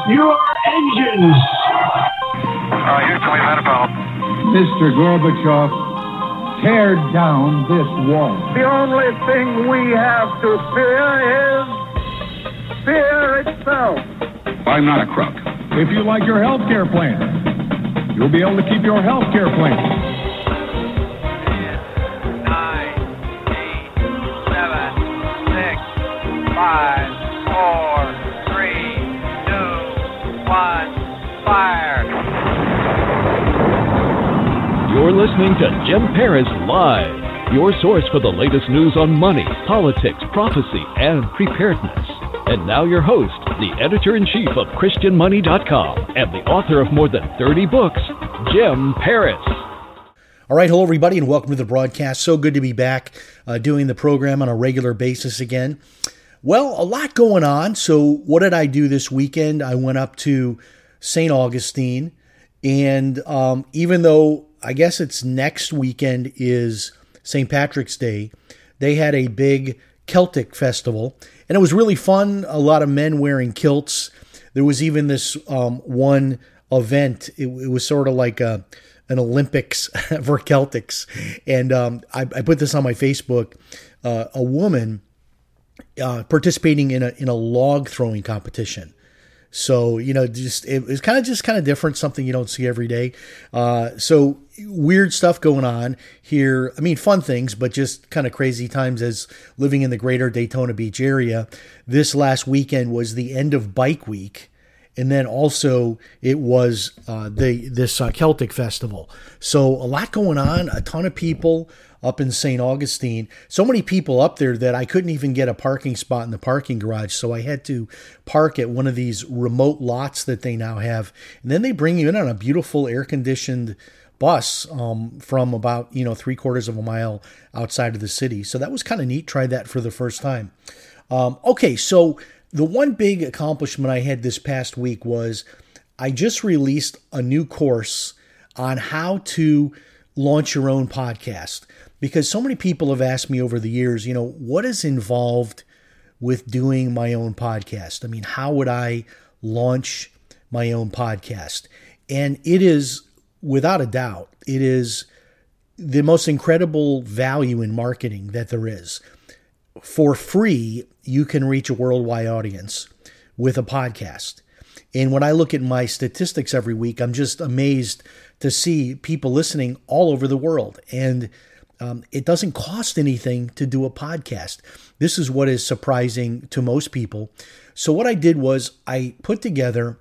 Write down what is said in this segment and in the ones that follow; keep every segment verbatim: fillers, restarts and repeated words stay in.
your engines. Uh, Houston, we've had a problem. Mister Gorbachev, tear down this wall. The only thing we have to fear is fear itself. I'm not a crook. If you like your health care plan, you'll be able to keep your health care plan. ten, nine, eight, seven, six, five, four, three, two, one, fire. You're listening to Jim Paris Live, your source for the latest news on money, politics, prophecy, and preparedness. And now your host, the editor-in-chief of Christian Money dot com and the author of more than thirty books, Jim Paris. All right, hello everybody, and welcome to the broadcast. So good to be back uh, doing the program on a regular basis again. Well, a lot going on. So what did I do this weekend? I went up to Saint Augustine, and um, even though I guess it's next weekend is Saint Patrick's Day, they had a big Celtic festival, and it was really fun. A lot of men wearing kilts. There was even this um, one event. It, it was sort of like a, an Olympics for Celtics, and um, I, I put this on my Facebook. Uh, a woman uh, participating in a in a log throwing competition. So, you know, just it was kind of just kind of different, something you don't see every day. Uh, so weird stuff going on here. I mean, fun things, but just kind of crazy times as living in the greater Daytona Beach area. This last weekend was the end of Bike Week. And then also it was uh, the this uh, Celtic festival. So a lot going on, a ton of people up in Saint Augustine. So many people up there that I couldn't even get a parking spot in the parking garage. So I had to park at one of these remote lots that they now have. And then they bring you in on a beautiful air-conditioned bus um, from about, you know, three quarters of a mile outside of the city. So that was kind of neat. Tried that for the first time. Um, okay, so the one big accomplishment I had this past week was I just released a new course on how to launch your own podcast, because so many people have asked me over the years, you know, what is involved with doing my own podcast? I mean, how would I launch my own podcast? And it is, without a doubt, it is the most incredible value in marketing that there is. For free, you can reach a worldwide audience with a podcast. And when I look at my statistics every week, I'm just amazed to see people listening all over the world. And um, it doesn't cost anything to do a podcast. This is what is surprising to most people. So what I did was I put together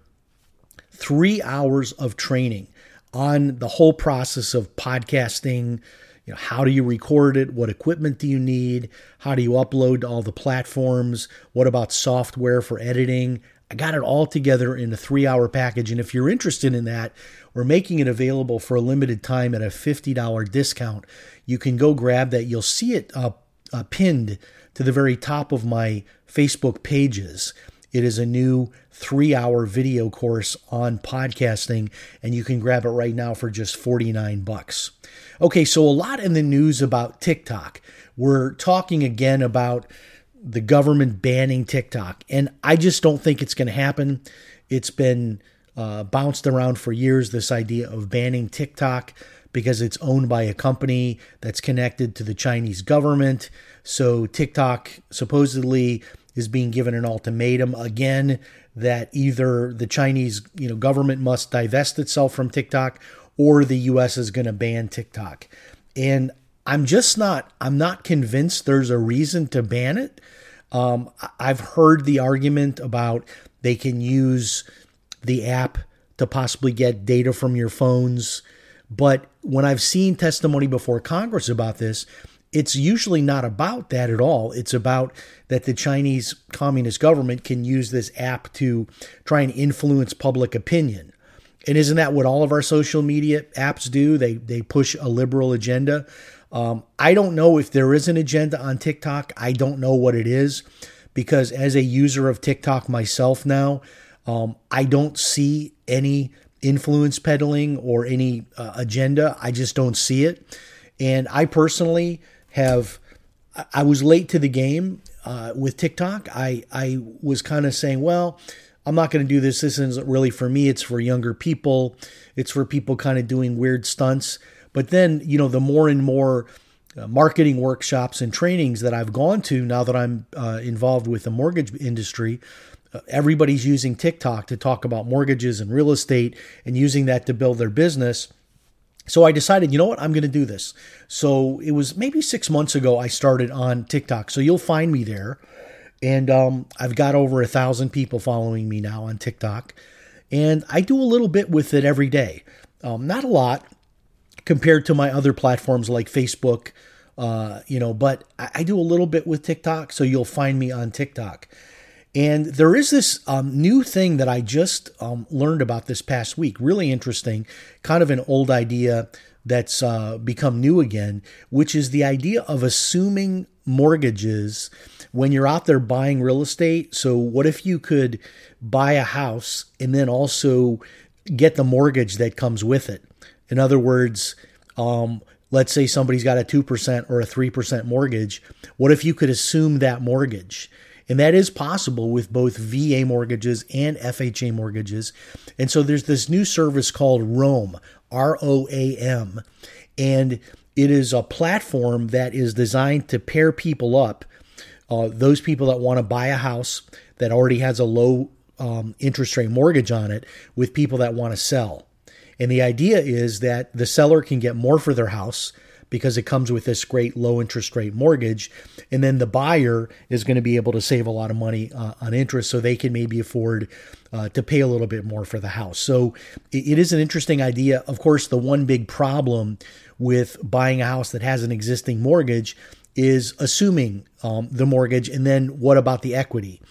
three hours of training on the whole process of podcasting. You know, how do you record it? What equipment do you need? How do you upload to all the platforms? What about software for editing? I got it all together in a three-hour package. And if you're interested in that, we're making it available for a limited time at a fifty dollars discount. You can go grab that. You'll see it uh, uh, pinned to the very top of my Facebook pages. It is a new three-hour video course on podcasting, and you can grab it right now for just forty-nine bucks. Okay, so a lot in the news about TikTok. We're talking again about the government banning TikTok, and I just don't think it's going to happen. It's been uh, bounced around for years, this idea of banning TikTok, because it's owned by a company that's connected to the Chinese government. So TikTok supposedly is being given an ultimatum again that either the Chinese, you know, government must divest itself from TikTok, or the U S is going to ban TikTok. And I'm just not, I'm not convinced there's a reason to ban it. Um, I've heard the argument about they can use the app to possibly get data from your phones. But when I've seen testimony before Congress about this, it's usually not about that at all. It's about that the Chinese Communist government can use this app to try and influence public opinion. And isn't that what all of our social media apps do? They they push a liberal agenda. Um, I don't know if there is an agenda on TikTok. I don't know what it is, because as a user of TikTok myself now, um, I don't see any influence peddling or any uh, agenda. I just don't see it. And I personally have, I was late to the game uh, with TikTok. I, I was kind of saying, well, I'm not going to do this. This isn't really for me. It's for younger people. It's for people kind of doing weird stunts. But then, you know, the more and more uh, marketing workshops and trainings that I've gone to now that I'm uh, involved with the mortgage industry, uh, everybody's using TikTok to talk about mortgages and real estate and using that to build their business. So I decided, you know what, I'm going to do this. So it was maybe six months ago I started on TikTok. So you'll find me there. And um, I've got over a thousand people following me now on TikTok. And I do a little bit with it every day. Um, not a lot compared to my other platforms like Facebook, uh, you know, but I, I do a little bit with TikTok. So you'll find me on TikTok. And there is this um, new thing that I just um, learned about this past week. Really interesting, kind of an old idea that's uh, become new again, which is the idea of assuming mortgages when you're out there buying real estate. So what if you could buy a house and then also get the mortgage that comes with it? In other words, um, let's say somebody's got a two percent or a three percent mortgage. What if you could assume that mortgage? And that is possible with both V A mortgages and F H A mortgages. And so there's this new service called Roam, R O A M. And it is a platform that is designed to pair people up, uh, those people that want to buy a house that already has a low um, interest rate mortgage on it, with people that want to sell. And the idea is that the seller can get more for their house because it comes with this great low interest rate mortgage. And then the buyer is going to be able to save a lot of money uh, on interest, so they can maybe afford uh, to pay a little bit more for the house. So it, it is an interesting idea. Of course, the one big problem with buying a house that has an existing mortgage is assuming um, the mortgage. And then what about the equity?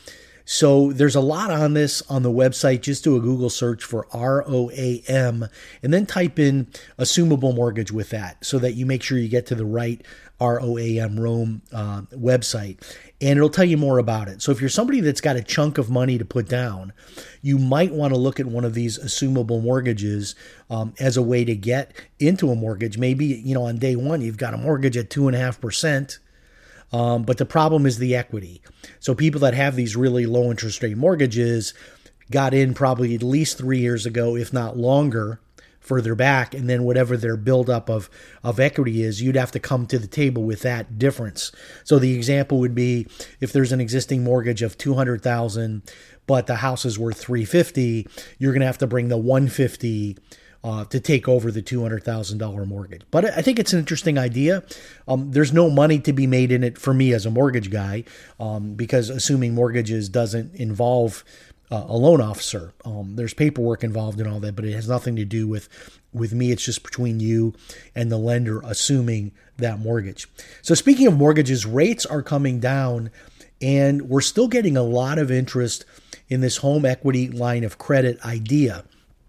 So there's a lot on this on the website. Just do a Google search for R O A M and then type in assumable mortgage with that, so that you make sure you get to the right R O A M Roam uh, website, and it'll tell you more about it. So if you're somebody that's got a chunk of money to put down, you might want to look at one of these assumable mortgages um, as a way to get into a mortgage. Maybe, you know, on day one, you've got a mortgage at two and a half percent. Um, but the problem is the equity. So people that have these really low interest rate mortgages got in probably at least three years ago, if not longer, further back. And then whatever their buildup of, of equity is, you'd have to come to the table with that difference. So the example would be if there's an existing mortgage of two hundred thousand dollars, but the house is worth three hundred fifty thousand dollars, you're going to have to bring the one hundred fifty thousand dollars Uh, to take over the two hundred thousand dollars mortgage. But I think it's an interesting idea. Um, there's no money to be made in it for me as a mortgage guy, um, because assuming mortgages doesn't involve uh, a loan officer. Um, there's paperwork involved in all that, but it has nothing to do with, with me. It's just between you and the lender assuming that mortgage. So speaking of mortgages, rates are coming down, and we're still getting a lot of interest in this home equity line of credit idea.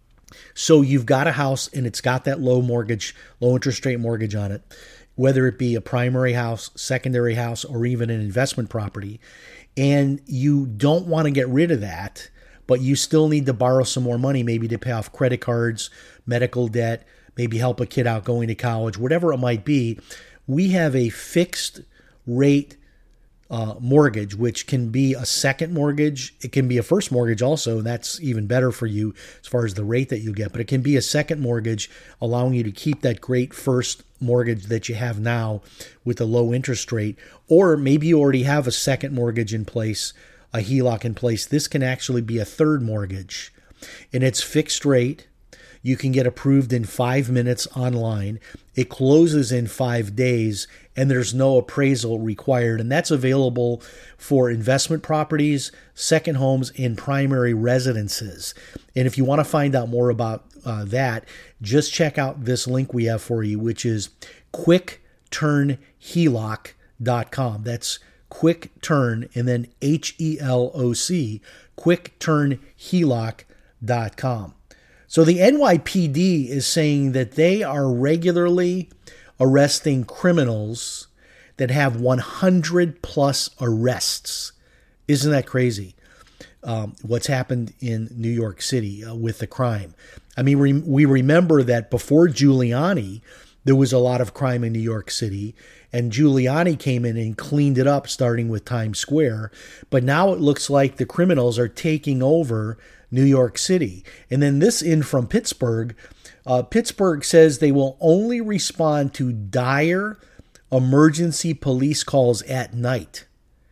So you've got a house and it's got that low mortgage, low interest rate mortgage on it, whether it be a primary house, secondary house, or even an investment property. And you don't want to get rid of that, but you still need to borrow some more money, maybe to pay off credit cards, medical debt, maybe help a kid out going to college, whatever it might be. We have a fixed rate Uh, mortgage, which can be a second mortgage. It can be a first mortgage also, and that's even better for you as far as the rate that you get. But it can be a second mortgage, allowing you to keep that great first mortgage that you have now with a low interest rate. Or maybe you already have a second mortgage in place, a H E L O C in place. This can actually be a third mortgage, and it's fixed rate. You can get approved in five minutes online. It closes in five days, and there's no appraisal required. And that's available for investment properties, second homes, and primary residences. And if you want to find out more about uh, that, just check out this link we have for you, which is quick turn heloc dot com. That's quick turn and then H E L O C, quick turn heloc dot com. So the N Y P D is saying that they are regularly arresting criminals that have one hundred plus arrests. Isn't that crazy? Um, what's happened in New York City uh, with the crime. I mean, re- we remember that before Giuliani, there was a lot of crime in New York City, and Giuliani came in and cleaned it up, starting with Times Square. But now it looks like the criminals are taking over New York City. And then this in from Pittsburgh. Uh, Pittsburgh says they will only respond to dire emergency police calls at night.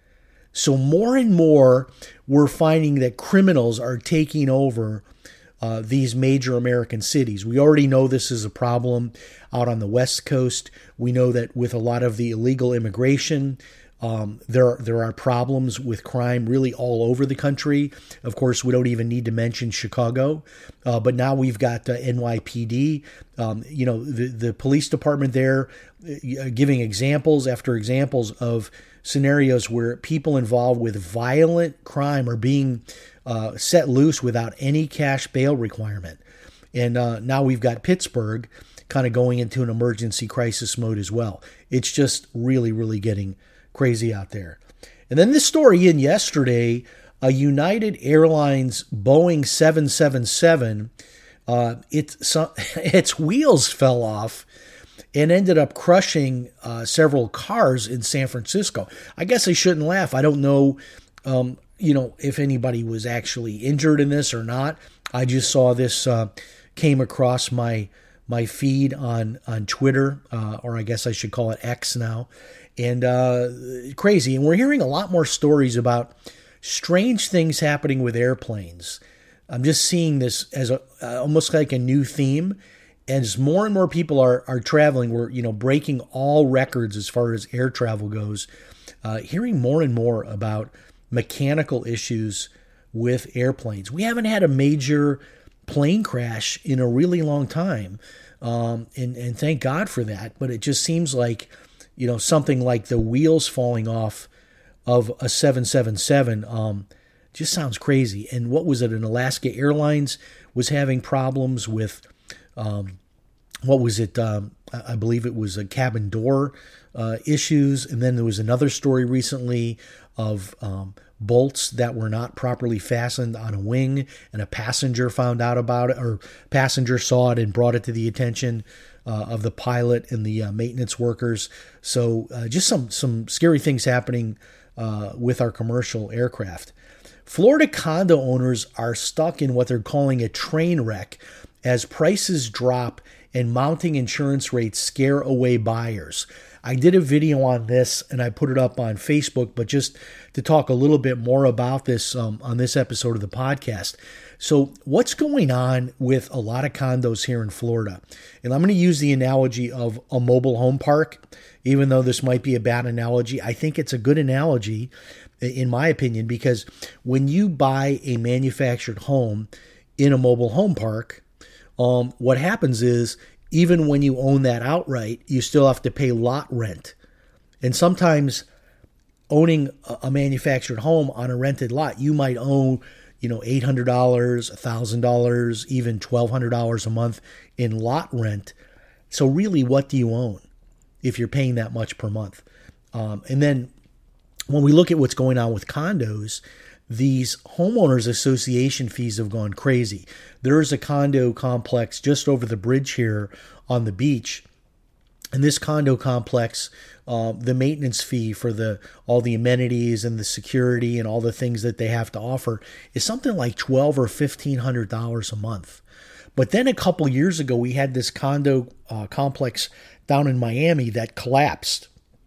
So more and more, we're finding that criminals are taking over Uh, these major American cities. We already know this is a problem out on the West Coast. We know that with a lot of the illegal immigration, um, there there are problems with crime really all over the country. Of course, we don't even need to mention Chicago, uh, but now we've got uh, N Y P D. Um, you know, the the police department there uh, giving examples after examples of scenarios where people involved with violent crime are being Uh, set loose without any cash bail requirement. And uh, now we've got Pittsburgh kind of going into an emergency crisis mode as well. It's just really, really getting crazy out there. And then this story in yesterday, a United Airlines Boeing seven seventy-seven, uh, it, so, its wheels fell off and ended up crushing uh, several cars in San Francisco. I guess I shouldn't laugh. I don't know um, you know, if anybody was actually injured in this or not. I just saw this uh, came across my my feed on on Twitter, uh, or I guess I should call it X now, and uh, crazy. And we're hearing a lot more stories about strange things happening with airplanes. I'm just seeing this as a uh, almost like a new theme. As more and more people are are traveling, we're you know breaking all records as far as air travel goes. Uh, hearing more and more about mechanical issues with airplanes. We haven't had a major plane crash in a really long time, um, and, and thank God for that. But it just seems like, you know, something like the wheels falling off of a seven seventy-seven um, just sounds crazy. And what was it? An Alaska Airlines was having problems with, um, what was it? Um, I believe it was a cabin door uh, issues. And then there was another story recently of um, bolts that were not properly fastened on a wing, and a passenger found out about it, or passenger saw it and brought it to the attention uh, of the pilot and the uh, maintenance workers. So uh, just some some scary things happening uh, with our commercial aircraft. Florida condo owners are stuck in what they're calling a train wreck as prices drop and mounting insurance rates scare away buyers. I did a video on this and I put it up on Facebook, but just to talk a little bit more about this um, on this episode of the podcast. So what's going on with a lot of condos here in Florida? And I'm going to use the analogy of a mobile home park, even though this might be a bad analogy. I think it's a good analogy, in my opinion, because when you buy a manufactured home in a mobile home park, um, what happens is, even when you own that outright, you still have to pay lot rent. And sometimes owning a manufactured home on a rented lot, you might own, you know, eight hundred dollars, one thousand dollars, even twelve hundred dollars a month in lot rent. So really, what do you own if you're paying that much per month? Um, and then when we look at what's going on with condos, these homeowners association fees have gone crazy. There is a condo complex just over the bridge here on the beach. And this condo complex, uh, the maintenance fee for the all the amenities and the security and all the things that they have to offer is something like twelve or fifteen hundred dollars a month. But then a couple years ago, we had this condo uh, complex down in Miami that collapsed.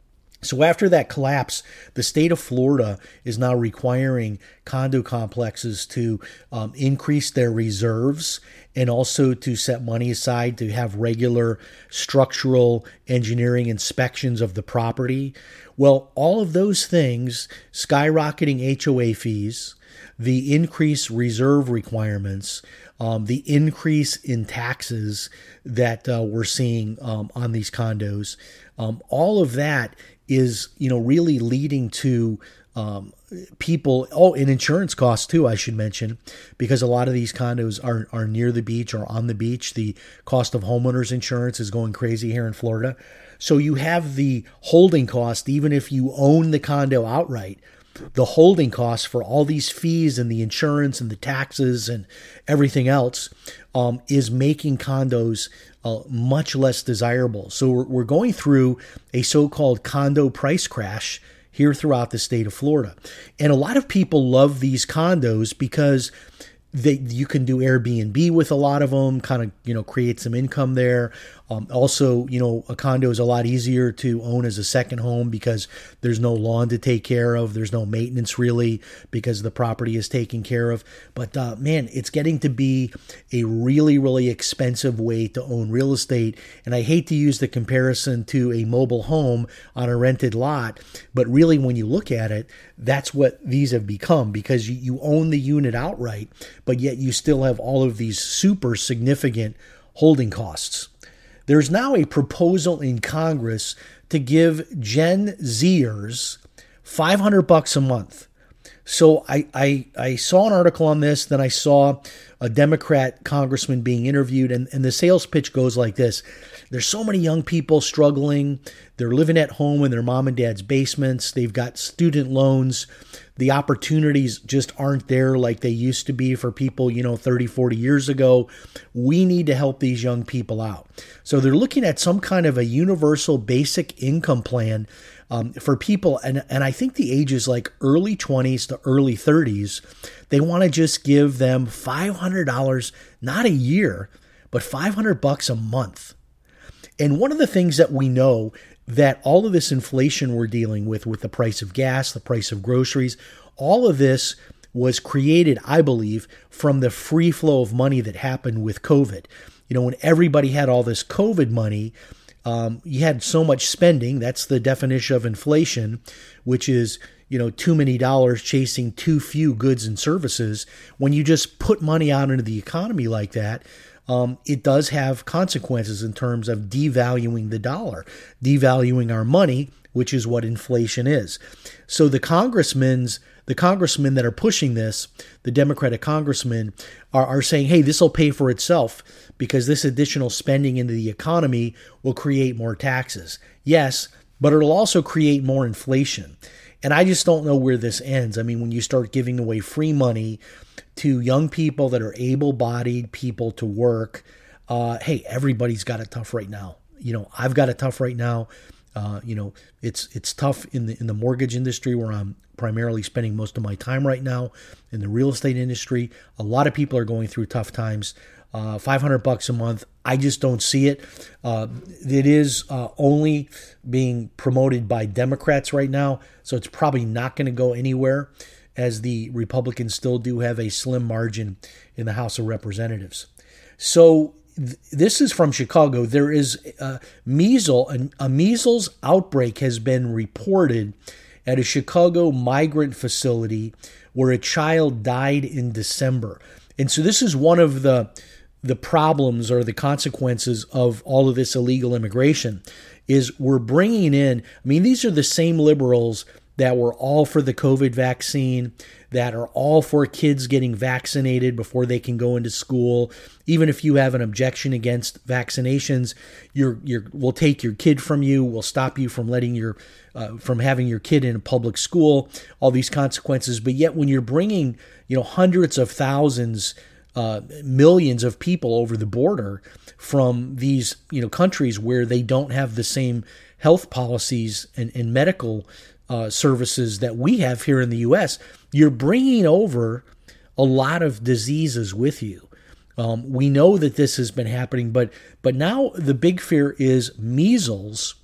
So after that collapse, the state of Florida is now requiring condo complexes to um, increase their reserves and also to set money aside to have regular structural engineering inspections of the property. Well, all of those things, skyrocketing H O A fees, the increased reserve requirements, um, the increase in taxes that uh, we're seeing um, on these condos, um, all of that is, you know, really leading to um, people, oh, and insurance costs too, I should mention, because a lot of these condos are, are near the beach or on the beach. The cost of homeowners insurance is going crazy here in Florida. So you have the holding cost, even if you own the condo outright, the holding costs for all these fees and the insurance and the taxes and everything else um, is making condos uh, much less desirable. So we're, we're going through a so-called condo price crash here throughout the state of Florida. And a lot of people love these condos because they, you can do Airbnb with a lot of them, kind of, you know, create some income there. Um, also, you know, a condo is a lot easier to own as a second home because there's no lawn to take care of. There's no maintenance really because the property is taken care of. But uh, man, it's getting to be a really, really expensive way to own real estate. And I hate to use the comparison to a mobile home on a rented lot, but really when you look at it, that's what these have become, because you, you own the unit outright, but yet you still have all of these super significant holding costs. There's now a proposal in Congress to give Gen Zers five hundred bucks a month. So I, I I saw an article on this, then I saw a Democrat congressman being interviewed, and, and the sales pitch goes like this. There's so many young people struggling. They're living at home in their mom and dad's basements. They've got student loans. The opportunities just aren't there like they used to be for people, you know, thirty, forty years ago. We need to help these young people out. So they're looking at some kind of a universal basic income plan um, for people. And, and I think the age is like early twenties to early thirties. They want to just give them five hundred dollars, not a year, but five hundred bucks a month. And one of the things that we know that all of this inflation we're dealing with, with the price of gas, the price of groceries, all of this was created, I believe, from the free flow of money that happened with COVID. You know, when everybody had all this COVID money, um, you had so much spending. That's the definition of inflation, which is, you know, too many dollars chasing too few goods and services. When you just put money out into the economy like that, Um, it does have consequences in terms of devaluing the dollar, devaluing our money, which is what inflation is. So the congressmen's, the congressmen that are pushing this, the Democratic congressmen, are, are saying, hey, this will pay for itself because this additional spending into the economy will create more taxes. Yes, but it'll also create more inflation. And I just don't know where this ends. I mean, when you start giving away free money to young people that are able-bodied people to work, uh, hey, everybody's got it tough right now. You know, I've got it tough right now. Uh, you know, it's it's tough in the in the mortgage industry where I'm primarily spending most of my time right now. In the real estate industry, a lot of people are going through tough times. Uh, five hundred bucks a month, I just don't see it. Uh, it is uh, only being promoted by Democrats right now, so it's probably not going to go anywhere, as the Republicans still do have a slim margin in the House of Representatives. So th- this is from Chicago. There is a measles, a, a measles outbreak has been reported at a Chicago migrant facility where a child died in December. And so this is one of the the problems or the consequences of all of this illegal immigration is we're bringing in, I mean, these are the same liberals that were all for the COVID vaccine, that are all for kids getting vaccinated before they can go into school. Even if you have an objection against vaccinations, you're, you're, we'll take your kid from you. We'll stop you from letting your, uh, from having your kid in a public school, all these consequences. But yet when you're bringing, you know, hundreds of thousands, uh, millions of people over the border from these, you know, countries where they don't have the same health policies and, and medical Uh, services that we have here in the U S, you're bringing over a lot of diseases with you. Um, we know that this has been happening, but but now the big fear is measles.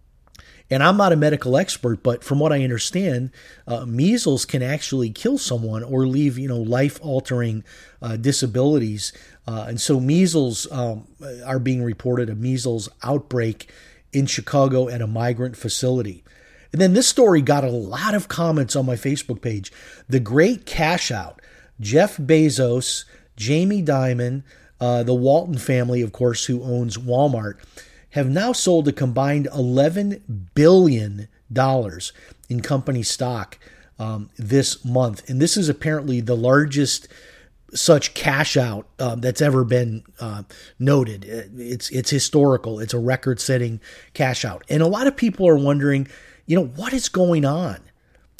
And I'm not a medical expert, but from what I understand, uh, measles can actually kill someone or leave, you know, life-altering uh, disabilities. Uh, and so measles um, are being reported, a measles outbreak in Chicago at a migrant facility. And then this story got a lot of comments on my Facebook page. The great cash out. Jeff Bezos, Jamie Dimon, uh, the Walton family, of course, who owns Walmart, have now sold a combined eleven billion dollars in company stock um, this month. And this is apparently the largest such cash out uh, that's ever been uh, noted. It's, it's historical. It's a record-setting cash out. And a lot of people are wondering, you know, what is going on?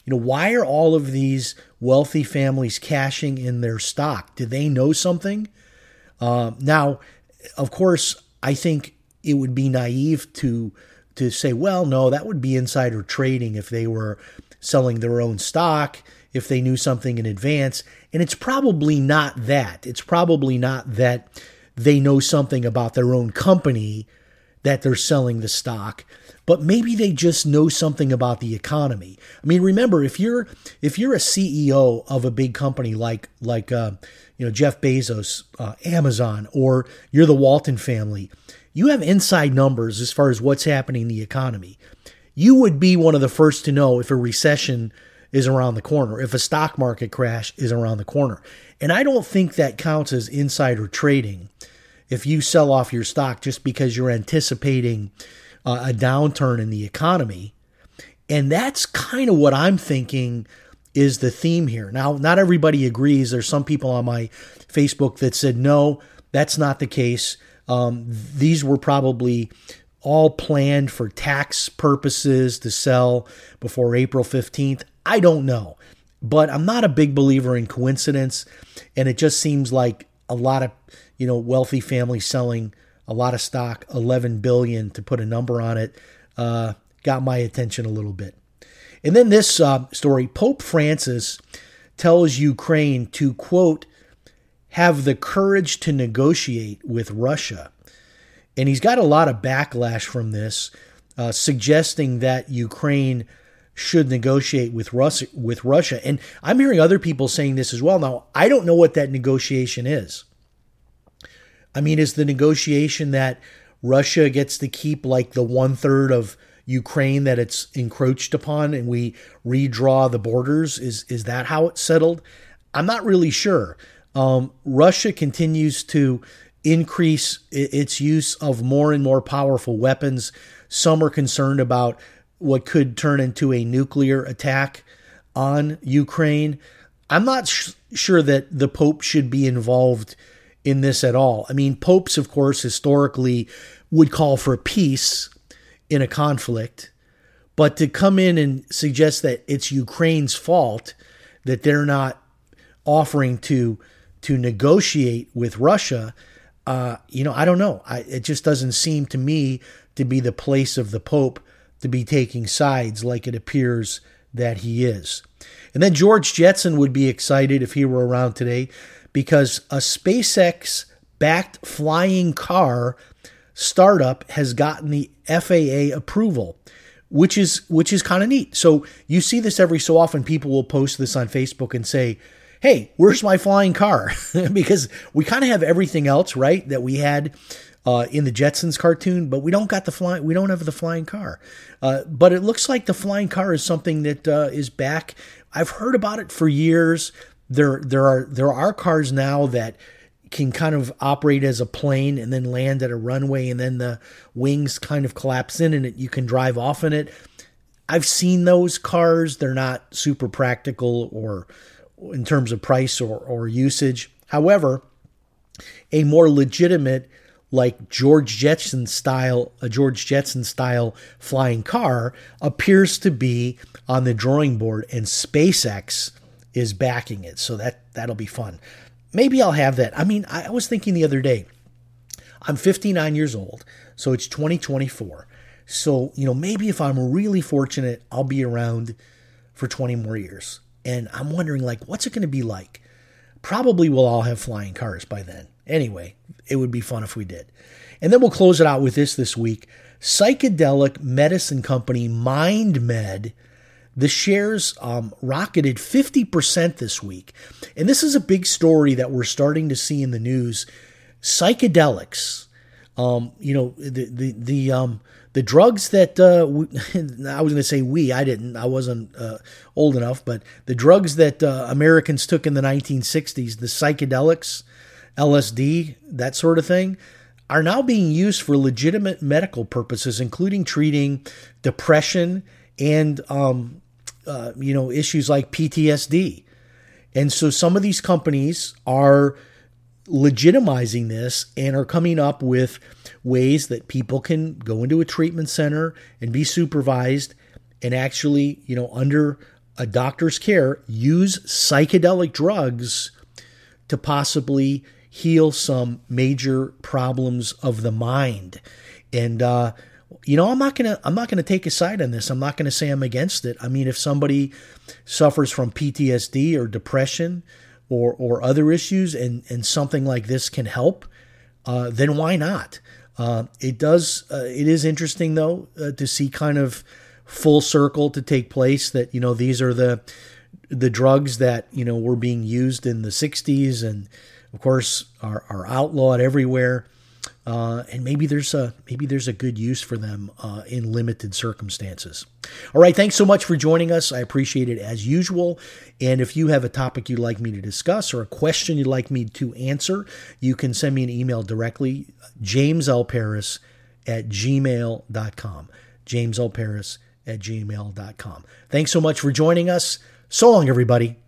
You know, why are all of these wealthy families cashing in their stock? Do they know something? Uh, now, of course, I think it would be naive to to say, well, no, that would be insider trading if they were selling their own stock, if they knew something in advance. And it's probably not that. It's probably not that they know something about their own company that they're selling the stock, but maybe they just know something about the economy. I mean, remember, if you're if you're a C E O of a big company like like uh, you know Jeff Bezos, uh, Amazon, or you're the Walton family, you have inside numbers as far as what's happening in the economy. You would be one of the first to know if a recession is around the corner, if a stock market crash is around the corner. And I don't think that counts as insider trading if you sell off your stock just because you're anticipating uh, a downturn in the economy. And that's kind of what I'm thinking is the theme here. Now, not everybody agrees. There's some people on my Facebook that said, no, that's not the case. Um, these were probably all planned for tax purposes to sell before April fifteenth. I don't know, but I'm not a big believer in coincidence. And it just seems like a lot of, you know, wealthy families selling a lot of stock, eleven billion to put a number on it, uh, got my attention a little bit. And then this uh, story, Pope Francis tells Ukraine to, quote, have the courage to negotiate with Russia. And he's got a lot of backlash from this, uh, suggesting that Ukraine should negotiate with Russia, with Russia. And I'm hearing other people saying this as well. Now, I don't know what that negotiation is. I mean, is the negotiation that Russia gets to keep like the one third of Ukraine that it's encroached upon and we redraw the borders? Is, is that how it's settled? I'm not really sure. Um, Russia continues to increase its use of more and more powerful weapons. Some are concerned about what could turn into a nuclear attack on Ukraine. I'm not sh- sure that the Pope should be involved in this at all. I mean, popes, of course, historically would call for peace in a conflict, but to come in and suggest that it's Ukraine's fault that they're not offering to to negotiate with Russia, uh, you know, I don't know. I, it just doesn't seem to me to be the place of the Pope to be taking sides like it appears that he is. And then George Jetson would be excited if he were around today because a SpaceX-backed flying car startup has gotten the F A A approval, which is which is kind of neat. So you see this every so often. People will post this on Facebook and say, hey, where's my flying car? Because we kind of have everything else, right, that we had uh, in the Jetsons cartoon, but we don't got the flying. We don't have the flying car. Uh, but it looks like the flying car is something that uh, is back. I've heard about it for years. There, there are there are cars now that can kind of operate as a plane and then land at a runway, and then the wings kind of collapse in, and it, you can drive off in it. I've seen those cars. They're not super practical or in terms of price or, or usage. However, a more legitimate, like George Jetson style, a George Jetson style flying car appears to be on the drawing board, and SpaceX is backing it. So that, that'll be fun. Maybe I'll have that. I mean, I was thinking the other day, I'm fifty-nine years old, so it's twenty twenty-four. So, you know, maybe if I'm really fortunate, I'll be around for twenty more years. And I'm wondering, like, what's it going to be like? Probably we'll all have flying cars by then. Anyway, it would be fun if we did. And then we'll close it out with this this week. Psychedelic medicine company MindMed, the shares um, rocketed fifty percent this week. And this is a big story that we're starting to see in the news. Psychedelics, um, you know, the the the um, the drugs that uh, we, I was going to say we, I didn't, I wasn't uh, old enough, but the drugs that uh, Americans took in the nineteen sixties, the psychedelics, L S D, that sort of thing, are now being used for legitimate medical purposes, including treating depression and um, uh, you know, issues like P T S D. And so some of these companies are legitimizing this and are coming up with ways that people can go into a treatment center and be supervised and actually, you know, under a doctor's care, use psychedelic drugs to possibly heal some major problems of the mind. And, uh, you know, I'm not going to, I'm not going to take a side on this. I'm not going to say I'm against it. I mean, if somebody suffers from P T S D or depression or, or other issues and, and something like this can help, uh, then why not? Uh, it does, uh, it is interesting though, uh, to see kind of full circle to take place that, you know, these are the, the drugs that, you know, were being used in the sixties and of course are, are outlawed everywhere. Uh, and maybe there's a maybe there's a good use for them uh, in limited circumstances. All right, thanks so much for joining us. I appreciate it as usual. And if you have a topic you'd like me to discuss or a question you'd like me to answer, you can send me an email directly, james l paris at gmail dot com. james l paris at gmail dot com. Thanks so much for joining us. So long, everybody.